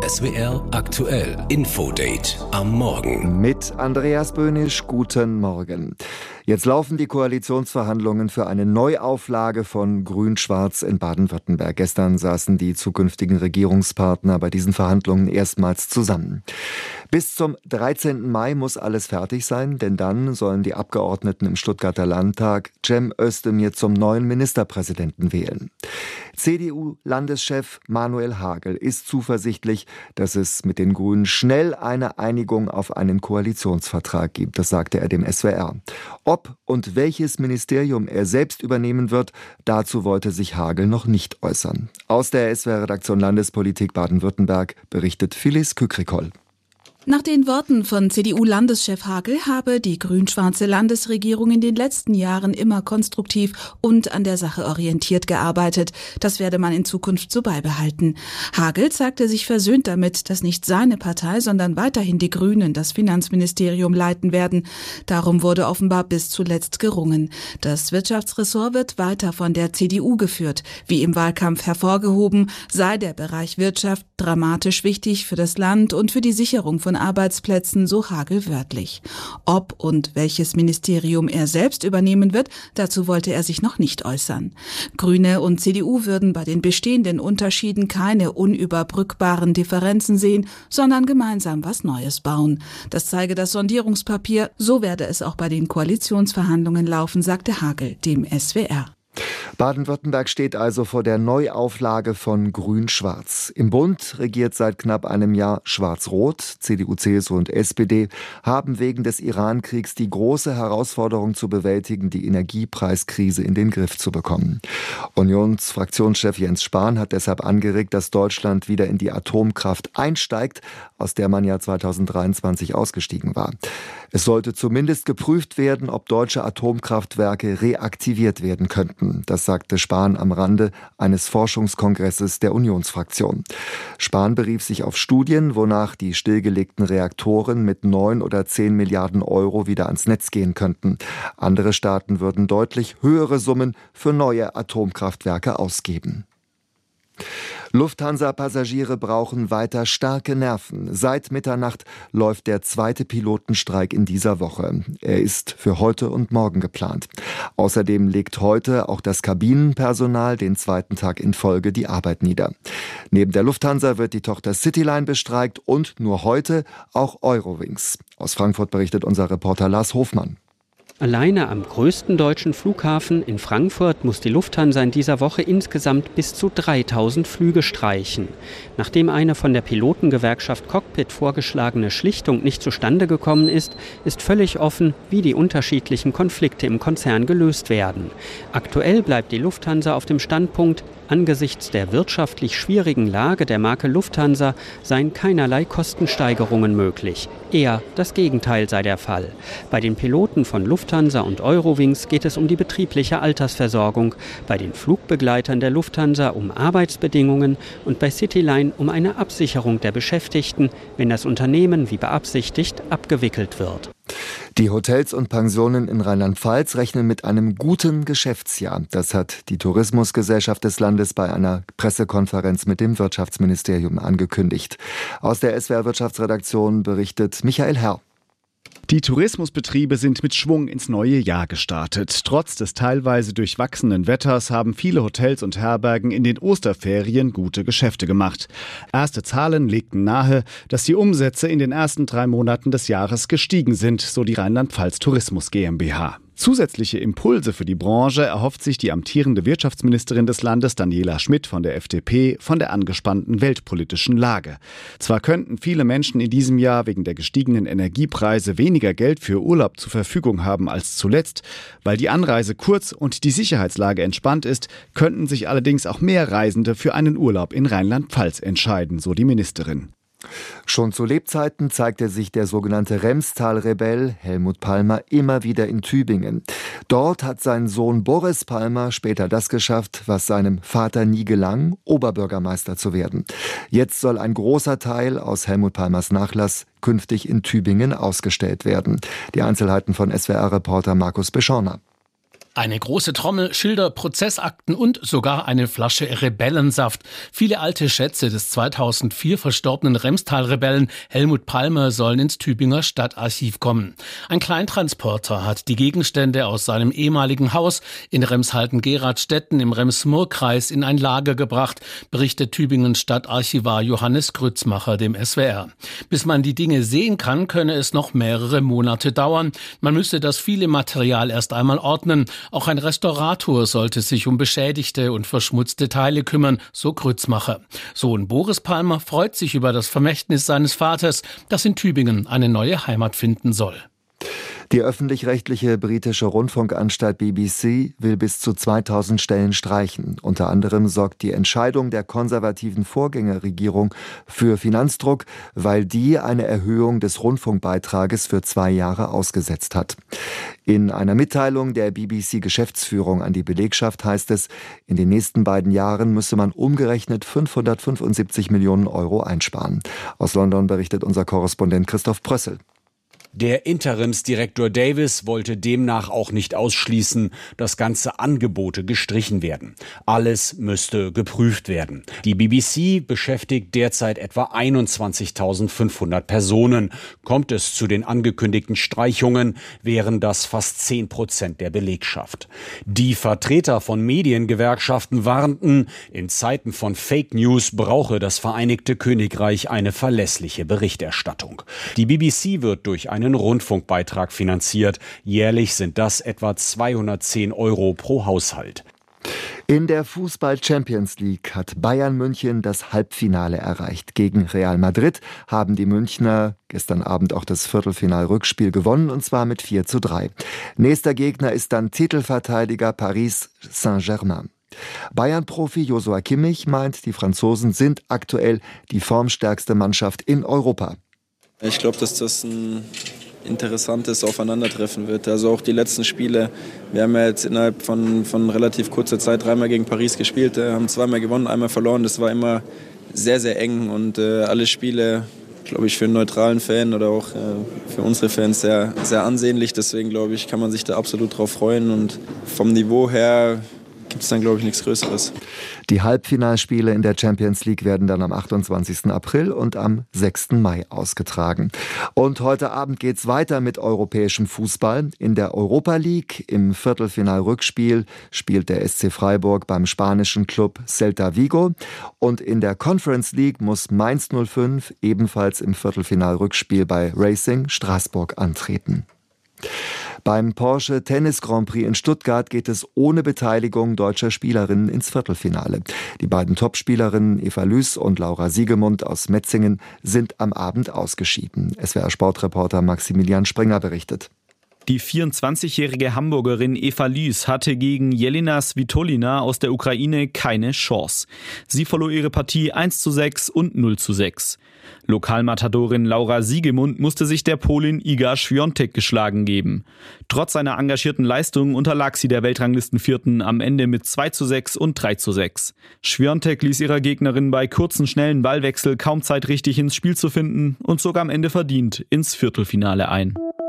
SWR aktuell Infodate am Morgen. Mit Andreas Böhnisch, guten Morgen. Jetzt laufen die Koalitionsverhandlungen für eine Neuauflage von Grün-Schwarz in Baden-Württemberg. Gestern saßen die zukünftigen Regierungspartner bei diesen Verhandlungen erstmals zusammen. Bis zum 13. Mai muss alles fertig sein, denn dann sollen die Abgeordneten im Stuttgarter Landtag Cem Özdemir zum neuen Ministerpräsidenten wählen. CDU-Landeschef Manuel Hagel ist zuversichtlich, dass es mit den Grünen schnell eine Einigung auf einen Koalitionsvertrag gibt. Das sagte er dem SWR. Ob und welches Ministerium er selbst übernehmen wird, dazu wollte sich Hagel noch nicht äußern. Aus der SWR-Redaktion Landespolitik Baden-Württemberg berichtet Phyllis Kükrikol. Nach den Worten von CDU-Landeschef Hagel habe die grün-schwarze Landesregierung in den letzten Jahren immer konstruktiv und an der Sache orientiert gearbeitet. Das werde man in Zukunft so beibehalten. Hagel zeigte sich versöhnt damit, dass nicht seine Partei, sondern weiterhin die Grünen das Finanzministerium leiten werden. Darum wurde offenbar bis zuletzt gerungen. Das Wirtschaftsressort wird weiter von der CDU geführt. Wie im Wahlkampf hervorgehoben, sei der Bereich Wirtschaft dramatisch wichtig für das Land und für die Sicherung von Arbeitsplätzen, so Hagel wörtlich. Ob und welches Ministerium er selbst übernehmen wird, dazu wollte er sich noch nicht äußern. Grüne und CDU würden bei den bestehenden Unterschieden keine unüberbrückbaren Differenzen sehen, sondern gemeinsam was Neues bauen. Das zeige das Sondierungspapier, so werde es auch bei den Koalitionsverhandlungen laufen, sagte Hagel dem SWR. Baden-Württemberg steht also vor der Neuauflage von Grün-Schwarz. Im Bund regiert seit knapp einem Jahr Schwarz-Rot. CDU, CSU und SPD haben wegen des Iran-Kriegs die große Herausforderung zu bewältigen, die Energiepreiskrise in den Griff zu bekommen. Unionsfraktionschef Jens Spahn hat deshalb angeregt, dass Deutschland wieder in die Atomkraft einsteigt, aus der man ja 2023 ausgestiegen war. Es sollte zumindest geprüft werden, ob deutsche Atomkraftwerke reaktiviert werden könnten. Das sagte Spahn am Rande eines Forschungskongresses der Unionsfraktion. Spahn berief sich auf Studien, wonach die stillgelegten Reaktoren mit 9 oder 10 Milliarden Euro wieder ans Netz gehen könnten. Andere Staaten würden deutlich höhere Summen für neue Atomkraftwerke ausgeben. Lufthansa-Passagiere brauchen weiter starke Nerven. Seit Mitternacht läuft der zweite Pilotenstreik in dieser Woche. Er ist für heute und morgen geplant. Außerdem legt heute auch das Kabinenpersonal den zweiten Tag in Folge die Arbeit nieder. Neben der Lufthansa wird die Tochter Cityline bestreikt und nur heute auch Eurowings. Aus Frankfurt berichtet unser Reporter Lars Hofmann. Alleine am größten deutschen Flughafen in Frankfurt muss die Lufthansa in dieser Woche insgesamt bis zu 3000 Flüge streichen. Nachdem eine von der Pilotengewerkschaft Cockpit vorgeschlagene Schlichtung nicht zustande gekommen ist, ist völlig offen, wie die unterschiedlichen Konflikte im Konzern gelöst werden. Aktuell bleibt die Lufthansa auf dem Standpunkt, angesichts der wirtschaftlich schwierigen Lage der Marke Lufthansa seien keinerlei Kostensteigerungen möglich. Eher das Gegenteil sei der Fall. Bei den Piloten von Lufthansa und Eurowings geht es um die betriebliche Altersversorgung, bei den Flugbegleitern der Lufthansa um Arbeitsbedingungen und bei Cityline um eine Absicherung der Beschäftigten, wenn das Unternehmen wie beabsichtigt abgewickelt wird. Die Hotels und Pensionen in Rheinland-Pfalz rechnen mit einem guten Geschäftsjahr. Das hat die Tourismusgesellschaft des Landes bei einer Pressekonferenz mit dem Wirtschaftsministerium angekündigt. Aus der SWR-Wirtschaftsredaktion berichtet Michael Herr. Die Tourismusbetriebe sind mit Schwung ins neue Jahr gestartet. Trotz des teilweise durchwachsenen Wetters haben viele Hotels und Herbergen in den Osterferien gute Geschäfte gemacht. Erste Zahlen legten nahe, dass die Umsätze in den ersten 3 Monaten des Jahres gestiegen sind, so die Rheinland-Pfalz Tourismus GmbH. Zusätzliche Impulse für die Branche erhofft sich die amtierende Wirtschaftsministerin des Landes, Daniela Schmidt von der FDP, von der angespannten weltpolitischen Lage. Zwar könnten viele Menschen in diesem Jahr wegen der gestiegenen Energiepreise weniger Geld für Urlaub zur Verfügung haben als zuletzt. Weil die Anreise kurz und die Sicherheitslage entspannt ist, könnten sich allerdings auch mehr Reisende für einen Urlaub in Rheinland-Pfalz entscheiden, so die Ministerin. Schon zu Lebzeiten zeigte sich der sogenannte Remstal-Rebell Helmut Palmer immer wieder in Tübingen. Dort hat sein Sohn Boris Palmer später das geschafft, was seinem Vater nie gelang, Oberbürgermeister zu werden. Jetzt soll ein großer Teil aus Helmut Palmers Nachlass künftig in Tübingen ausgestellt werden. Die Einzelheiten von SWR-Reporter Markus Beschorner. Eine große Trommel, Schilder, Prozessakten und sogar eine Flasche Rebellensaft. Viele alte Schätze des 2004 verstorbenen Remstal-Rebellen Helmut Palmer sollen ins Tübinger Stadtarchiv kommen. Ein Kleintransporter hat die Gegenstände aus seinem ehemaligen Haus in Remshalden-Geradstetten im Rems-Murr-Kreis in ein Lager gebracht, berichtet Tübingens Stadtarchivar Johannes Grützmacher dem SWR. Bis man die Dinge sehen kann, könne es noch mehrere Monate dauern. Man müsse das viele Material erst einmal ordnen. Auch ein Restaurator sollte sich um beschädigte und verschmutzte Teile kümmern, so Grützmacher. Sohn Boris Palmer freut sich über das Vermächtnis seines Vaters, das in Tübingen eine neue Heimat finden soll. Die öffentlich-rechtliche britische Rundfunkanstalt BBC will bis zu 2000 Stellen streichen. Unter anderem sorgt die Entscheidung der konservativen Vorgängerregierung für Finanzdruck, weil die eine Erhöhung des Rundfunkbeitrages für 2 Jahre ausgesetzt hat. In einer Mitteilung der BBC-Geschäftsführung an die Belegschaft heißt es, in den nächsten 2 Jahren müsse man umgerechnet 575 Millionen Euro einsparen. Aus London berichtet unser Korrespondent Christoph Prössel. Der Interimsdirektor Davis wollte demnach auch nicht ausschließen, dass ganze Angebote gestrichen werden. Alles müsste geprüft werden. Die BBC beschäftigt derzeit etwa 21.500 Personen. Kommt es zu den angekündigten Streichungen, wären das fast 10% der Belegschaft. Die Vertreter von Mediengewerkschaften warnten, in Zeiten von Fake News brauche das Vereinigte Königreich eine verlässliche Berichterstattung. Die BBC wird durch einen Rundfunkbeitrag finanziert. Jährlich sind das etwa 210 Euro pro Haushalt. In der Fußball-Champions League hat Bayern München das Halbfinale erreicht. Gegen Real Madrid haben die Münchner gestern Abend auch das Viertelfinal-Rückspiel gewonnen, und zwar mit 4:3. Nächster Gegner ist dann Titelverteidiger Paris Saint-Germain. Bayern-Profi Joshua Kimmich meint, die Franzosen sind aktuell die formstärkste Mannschaft in Europa. Ich glaube, dass das ein interessantes Aufeinandertreffen wird. Also auch die letzten Spiele. Wir haben ja jetzt innerhalb von relativ kurzer Zeit 3-mal gegen Paris gespielt, haben 2-mal gewonnen, 1-mal verloren. Das war immer sehr, sehr eng und alle Spiele, glaube ich, für einen neutralen Fan oder auch für unsere Fans sehr, sehr ansehnlich. Deswegen, glaube ich, kann man sich da absolut drauf freuen und vom Niveau her gibt es dann, glaube ich, nichts Größeres. Die Halbfinalspiele in der Champions League werden dann am 28. April und am 6. Mai ausgetragen. Und heute Abend geht's weiter mit europäischem Fußball. In der Europa League im Viertelfinal-Rückspiel spielt der SC Freiburg beim spanischen Club Celta Vigo. Und in der Conference League muss Mainz 05 ebenfalls im Viertelfinal-Rückspiel bei Racing Straßburg antreten. Beim Porsche Tennis Grand Prix in Stuttgart geht es ohne Beteiligung deutscher Spielerinnen ins Viertelfinale. Die beiden Topspielerinnen Eva Lüß und Laura Siegemund aus Metzingen sind am Abend ausgeschieden. SWR-Sportreporter Maximilian Springer berichtet. Die 24-jährige Hamburgerin Eva Lüß hatte gegen Jelena Svitolina aus der Ukraine keine Chance. Sie verlor ihre Partie 1:6 und 0:6. Lokalmatadorin Laura Siegemund musste sich der Polin Iga Świątek geschlagen geben. Trotz seiner engagierten Leistung unterlag sie der Weltranglistenvierten am Ende mit 2:6 und 3:6. Świątek ließ ihrer Gegnerin bei kurzen, schnellen Ballwechsel kaum Zeit, richtig ins Spiel zu finden und zog am Ende verdient ins Viertelfinale ein.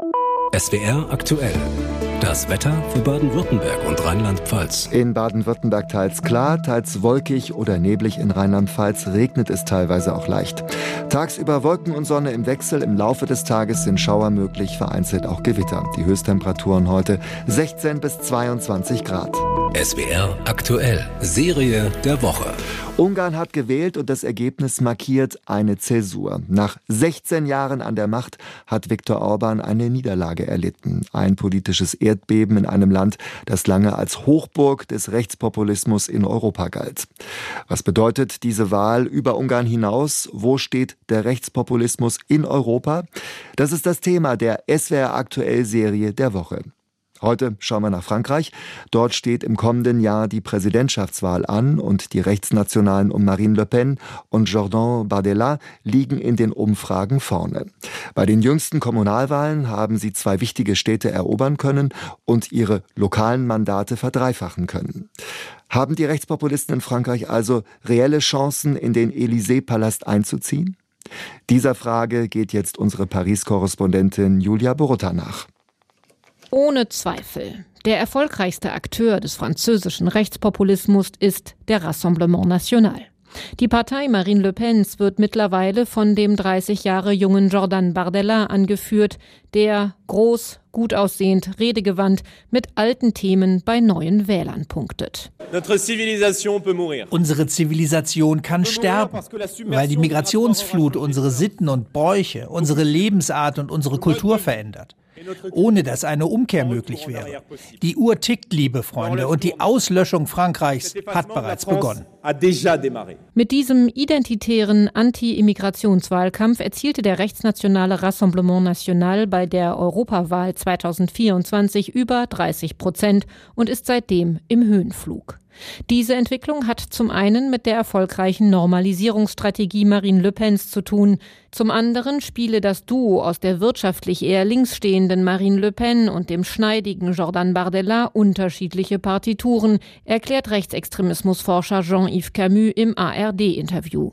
SWR aktuell. Das Wetter für Baden-Württemberg und Rheinland-Pfalz. In Baden-Württemberg teils klar, teils wolkig oder neblig. In Rheinland-Pfalz regnet es teilweise auch leicht. Tagsüber Wolken und Sonne im Wechsel. Im Laufe des Tages sind Schauer möglich, vereinzelt auch Gewitter. Die Höchsttemperaturen heute 16 bis 22 Grad. SWR aktuell. Serie der Woche. Ungarn hat gewählt und das Ergebnis markiert eine Zäsur. Nach 16 Jahren an der Macht hat Viktor Orbán eine Niederlage erlitten. Ein politisches Erdbeben in einem Land, das lange als Hochburg des Rechtspopulismus in Europa galt. Was bedeutet diese Wahl über Ungarn hinaus? Wo steht der Rechtspopulismus in Europa? Das ist das Thema der SWR aktuell Serie der Woche. Heute schauen wir nach Frankreich. Dort steht im kommenden Jahr die Präsidentschaftswahl an und die Rechtsnationalen um Marine Le Pen und Jordan Bardella liegen in den Umfragen vorne. Bei den jüngsten Kommunalwahlen haben sie 2 wichtige Städte erobern können und ihre lokalen Mandate verdreifachen können. Haben die Rechtspopulisten in Frankreich also reelle Chancen, in den Élysée-Palast einzuziehen? Dieser Frage geht jetzt unsere Paris-Korrespondentin Julia Borutta nach. Ohne Zweifel. Der erfolgreichste Akteur des französischen Rechtspopulismus ist der Rassemblement National. Die Partei Marine Le Pens wird mittlerweile von dem 30 Jahre jungen Jordan Bardella angeführt, der groß, gut aussehend, redegewandt mit alten Themen bei neuen Wählern punktet. Unsere Zivilisation kann sterben, weil die Migrationsflut unsere Sitten und Bräuche, unsere Lebensart und unsere Kultur verändert. Ohne dass eine Umkehr möglich wäre. Die Uhr tickt, liebe Freunde, und die Auslöschung Frankreichs hat bereits begonnen. Mit diesem identitären Anti-Immigrationswahlkampf erzielte der rechtsnationale Rassemblement National bei der Europawahl 2024 über 30% und ist seitdem im Höhenflug. Diese Entwicklung hat zum einen mit der erfolgreichen Normalisierungsstrategie Marine Le Pens zu tun. Zum anderen spiele das Duo aus der wirtschaftlich eher links stehenden Marine Le Pen und dem schneidigen Jordan Bardella unterschiedliche Partituren, erklärt Rechtsextremismusforscher Jean-Yves Camus im ARD-Interview.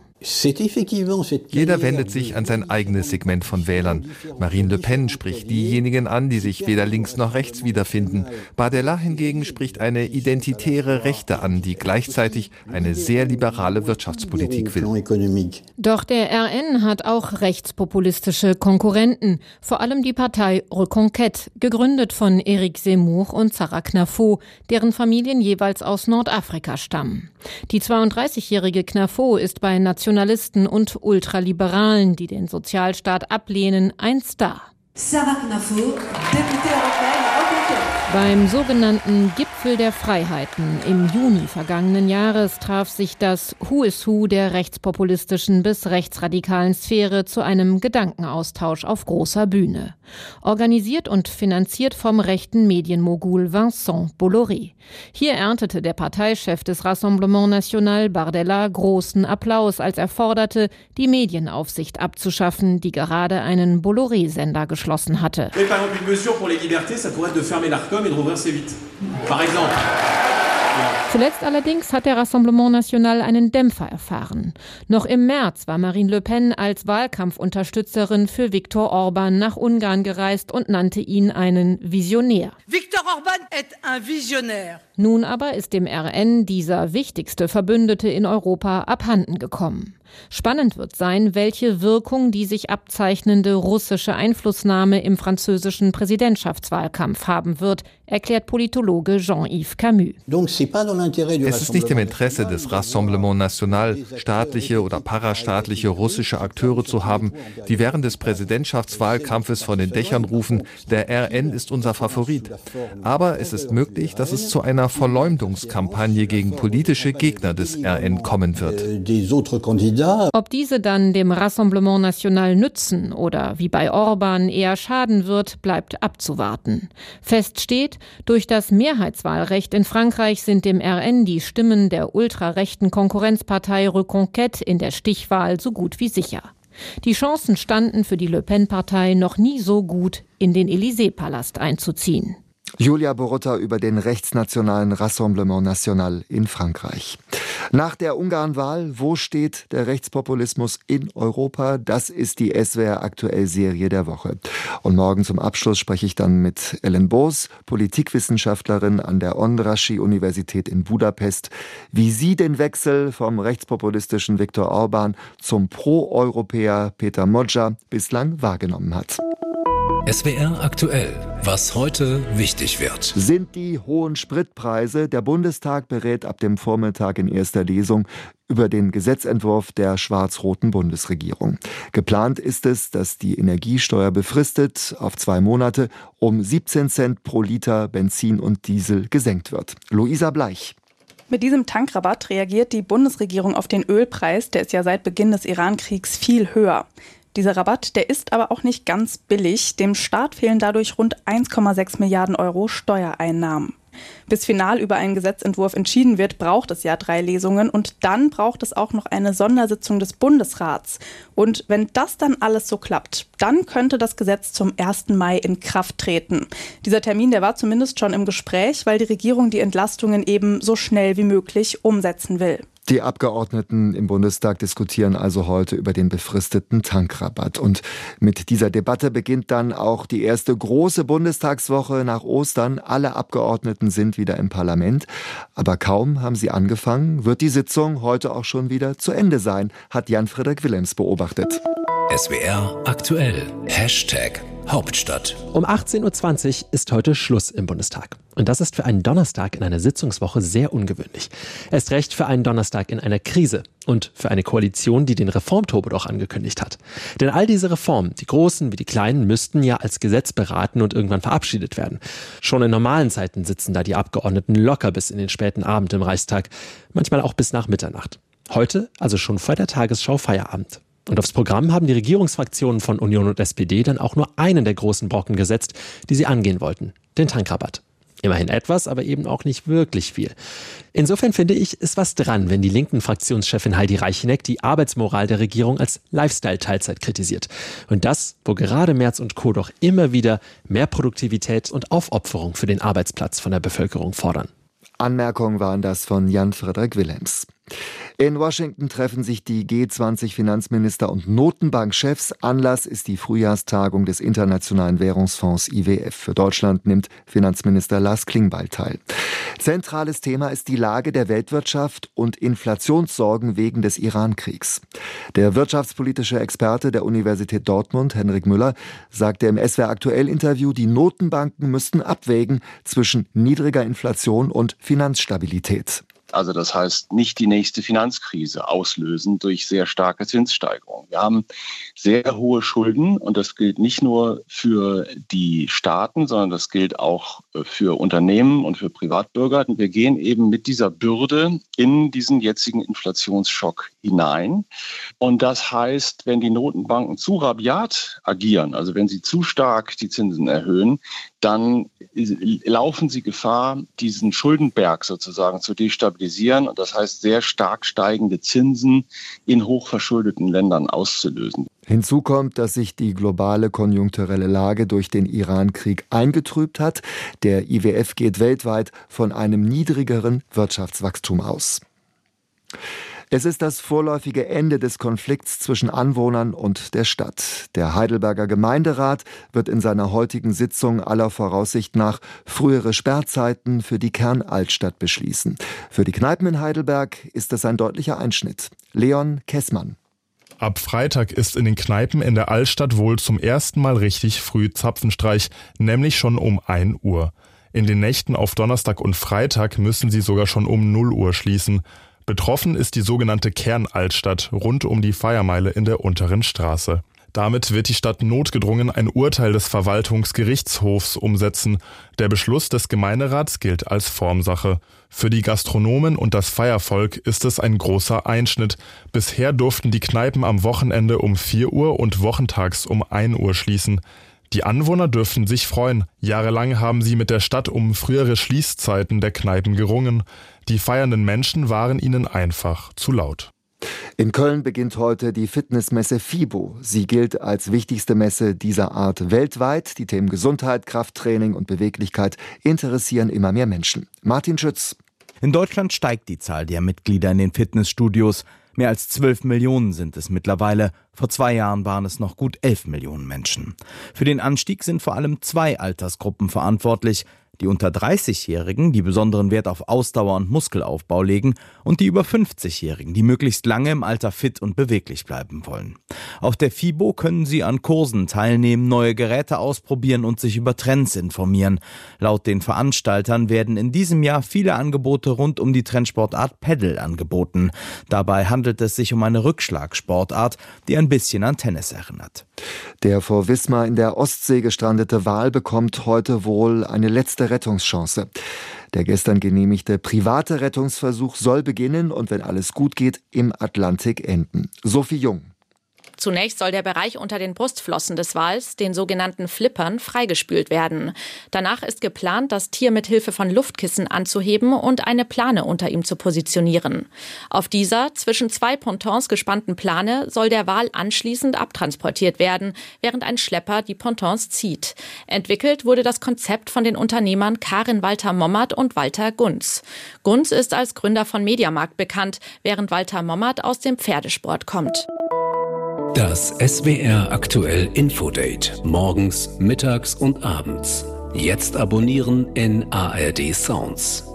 Jeder wendet sich an sein eigenes Segment von Wählern. Marine Le Pen spricht diejenigen an, die sich weder links noch rechts wiederfinden. Bardella hingegen spricht eine identitäre Rechte an, die gleichzeitig eine sehr liberale Wirtschaftspolitik will. Doch der RN hat auch rechtspopulistische Konkurrenten, vor allem die Partei Reconquête, gegründet von Éric Zemmour und Sarah Knafo, deren Familien jeweils aus Nordafrika stammen. Die 32-jährige Knafo ist bei Nationalisten und Ultraliberalen, die den Sozialstaat ablehnen, ein Star. Sarah Knafo, Députée européenne Reconquête. Beim sogenannten Gipfel der Freiheiten im Juni vergangenen Jahres traf sich das Who is Who der rechtspopulistischen bis rechtsradikalen Sphäre zu einem Gedankenaustausch auf großer Bühne. Organisiert und finanziert vom rechten Medienmogul Vincent Bolloré. Hier erntete der Parteichef des Rassemblement National Bardella großen Applaus, als er forderte, die Medienaufsicht abzuschaffen, die gerade einen Bolloré-Sender geschlossen hatte. Zuletzt allerdings hat der Rassemblement National einen Dämpfer erfahren. Noch im März war Marine Le Pen als Wahlkampfunterstützerin für Viktor Orban nach Ungarn gereist und nannte ihn einen Visionär. Viktor Orban ist ein Visionär. Nun aber ist dem RN dieser wichtigste Verbündete in Europa abhanden gekommen. Spannend wird sein, welche Wirkung die sich abzeichnende russische Einflussnahme im französischen Präsidentschaftswahlkampf haben wird, erklärt Politologe Jean-Yves Camus. Es ist nicht im Interesse des Rassemblement National, staatliche oder parastaatliche russische Akteure zu haben, die während des Präsidentschaftswahlkampfes von den Dächern rufen, der RN ist unser Favorit. Aber es ist möglich, dass es zu einer Verleumdungskampagne gegen politische Gegner des RN kommen wird. Ob diese dann dem Rassemblement National nützen oder wie bei Orban eher schaden wird, bleibt abzuwarten. Fest steht, durch das Mehrheitswahlrecht in Frankreich sind dem RN die Stimmen der ultrarechten Konkurrenzpartei Reconquête in der Stichwahl so gut wie sicher. Die Chancen standen für die Le Pen-Partei noch nie so gut, in den Élysée-Palast einzuziehen. Julia Borutta über den rechtsnationalen Rassemblement National in Frankreich. Nach der Ungarn-Wahl, wo steht der Rechtspopulismus in Europa? Das ist die SWR aktuell Serie der Woche. Und morgen zum Abschluss spreche ich dann mit Ellen Boos, Politikwissenschaftlerin an der Andrássy-Universität in Budapest, wie sie den Wechsel vom rechtspopulistischen Viktor Orban zum Pro-Europäer Peter Modja bislang wahrgenommen hat. SWR aktuell. Was heute wichtig wird. Sind die hohen Spritpreise. Der Bundestag berät ab dem Vormittag in erster Lesung über den Gesetzentwurf der schwarz-roten Bundesregierung. Geplant ist es, dass die Energiesteuer befristet auf 2 Monate um 17 Cent pro Liter Benzin und Diesel gesenkt wird. Luisa Bleich. Mit diesem Tankrabatt reagiert die Bundesregierung auf den Ölpreis. Der ist ja seit Beginn des Iran-Kriegs viel höher. Dieser Rabatt, der ist aber auch nicht ganz billig. Dem Staat fehlen dadurch rund 1,6 Milliarden Euro Steuereinnahmen. Bis final über einen Gesetzentwurf entschieden wird, braucht es ja 3 Lesungen und dann braucht es auch noch eine Sondersitzung des Bundesrats. Und wenn das dann alles so klappt, dann könnte das Gesetz zum 1. Mai in Kraft treten. Dieser Termin, der war zumindest schon im Gespräch, weil die Regierung die Entlastungen eben so schnell wie möglich umsetzen will. Die Abgeordneten im Bundestag diskutieren also heute über den befristeten Tankrabatt. Und mit dieser Debatte beginnt dann auch die erste große Bundestagswoche nach Ostern. Alle Abgeordneten sind wieder im Parlament. Aber kaum haben sie angefangen, wird die Sitzung heute auch schon wieder zu Ende sein, hat Jan-Frederik Willems beobachtet. SWR aktuell. #Hauptstadt. Um 18.20 Uhr ist heute Schluss im Bundestag. Und das ist für einen Donnerstag in einer Sitzungswoche sehr ungewöhnlich. Erst recht für einen Donnerstag in einer Krise und für eine Koalition, die den Reformturbo doch angekündigt hat. Denn all diese Reformen, die großen wie die kleinen, müssten ja als Gesetz beraten und irgendwann verabschiedet werden. Schon in normalen Zeiten sitzen da die Abgeordneten locker bis in den späten Abend im Reichstag, manchmal auch bis nach Mitternacht. Heute also schon vor der Tagesschau Feierabend. Und aufs Programm haben die Regierungsfraktionen von Union und SPD dann auch nur einen der großen Brocken gesetzt, die sie angehen wollten, den Tankrabatt. Immerhin etwas, aber eben auch nicht wirklich viel. Insofern finde ich, ist was dran, wenn die linken Fraktionschefin Heidi Reicheneck die Arbeitsmoral der Regierung als Lifestyle-Teilzeit kritisiert. Und das, wo gerade Merz und Co. doch immer wieder mehr Produktivität und Aufopferung für den Arbeitsplatz von der Bevölkerung fordern. Anmerkungen waren das von Jan-Frederik Willems. In Washington treffen sich die G20-Finanzminister und Notenbankchefs. Anlass ist die Frühjahrstagung des Internationalen Währungsfonds IWF. Für Deutschland nimmt Finanzminister Lars Klingbeil teil. Zentrales Thema ist die Lage der Weltwirtschaft und Inflationssorgen wegen des Iran-Kriegs. Der wirtschaftspolitische Experte der Universität Dortmund, Henrik Müller, sagte im SWR-Aktuell-Interview, die Notenbanken müssten abwägen zwischen niedriger Inflation und Finanzstabilität. Also das heißt, nicht die nächste Finanzkrise auslösen durch sehr starke Zinssteigerungen. Wir haben sehr hohe Schulden und das gilt nicht nur für die Staaten, sondern das gilt auch für Unternehmen und für Privatbürger. Und wir gehen eben mit dieser Bürde in diesen jetzigen Inflationsschock hinein. Und das heißt, wenn die Notenbanken zu rabiat agieren, also wenn sie zu stark die Zinsen erhöhen, dann laufen sie Gefahr, diesen Schuldenberg sozusagen zu destabilisieren und das heißt, sehr stark steigende Zinsen in hochverschuldeten Ländern auszulösen. Hinzu kommt, dass sich die globale konjunkturelle Lage durch den Iran-Krieg eingetrübt hat. Der IWF geht weltweit von einem niedrigeren Wirtschaftswachstum aus. Es ist das vorläufige Ende des Konflikts zwischen Anwohnern und der Stadt. Der Heidelberger Gemeinderat wird in seiner heutigen Sitzung aller Voraussicht nach frühere Sperrzeiten für die Kernaltstadt beschließen. Für die Kneipen in Heidelberg ist das ein deutlicher Einschnitt. Leon Kessmann. Ab Freitag ist in den Kneipen in der Altstadt wohl zum ersten Mal richtig früh Zapfenstreich, nämlich schon um 1 Uhr. In den Nächten auf Donnerstag und Freitag müssen sie sogar schon um 0 Uhr schließen. Betroffen ist die sogenannte Kernaltstadt rund um die Feiermeile in der Unteren Straße. Damit wird die Stadt notgedrungen ein Urteil des Verwaltungsgerichtshofs umsetzen. Der Beschluss des Gemeinderats gilt als Formsache. Für die Gastronomen und das Feiervolk ist es ein großer Einschnitt. Bisher durften die Kneipen am Wochenende um 4 Uhr und wochentags um 1 Uhr schließen. Die Anwohner dürften sich freuen. Jahrelang haben sie mit der Stadt um frühere Schließzeiten der Kneipen gerungen. Die feiernden Menschen waren ihnen einfach zu laut. In Köln beginnt heute die Fitnessmesse FIBO. Sie gilt als wichtigste Messe dieser Art weltweit. Die Themen Gesundheit, Krafttraining und Beweglichkeit interessieren immer mehr Menschen. Martin Schütz. In Deutschland steigt die Zahl der Mitglieder in den Fitnessstudios. Mehr als 12 Millionen sind es mittlerweile. Vor 2 Jahren waren es noch gut 11 Millionen Menschen. Für den Anstieg sind vor allem 2 Altersgruppen verantwortlich. Die unter 30-Jährigen, die besonderen Wert auf Ausdauer und Muskelaufbau legen, und die über 50-Jährigen, die möglichst lange im Alter fit und beweglich bleiben wollen. Auf der FIBO können sie an Kursen teilnehmen, neue Geräte ausprobieren und sich über Trends informieren. Laut den Veranstaltern werden in diesem Jahr viele Angebote rund um die Trendsportart Paddle angeboten. Dabei handelt es sich um eine Rückschlagsportart, die ein bisschen an Tennis erinnert. Der vor Wismar in der Ostsee gestrandete Wal bekommt heute wohl eine letzte Rettungschance. Der gestern genehmigte private Rettungsversuch soll beginnen und wenn alles gut geht, im Atlantik enden. Sophie Jung. Zunächst soll der Bereich unter den Brustflossen des Wals, den sogenannten Flippern, freigespült werden. Danach ist geplant, das Tier mit Hilfe von Luftkissen anzuheben und eine Plane unter ihm zu positionieren. Auf dieser zwischen 2 Pontons gespannten Plane soll der Wal anschließend abtransportiert werden, während ein Schlepper die Pontons zieht. Entwickelt wurde das Konzept von den Unternehmern Karin Walter-Mommert und Walter Gunz. Gunz ist als Gründer von Mediamarkt bekannt, während Walter Mommert aus dem Pferdesport kommt. Das SWR aktuell Infodate. Morgens, mittags und abends. Jetzt abonnieren in ARD Sounds.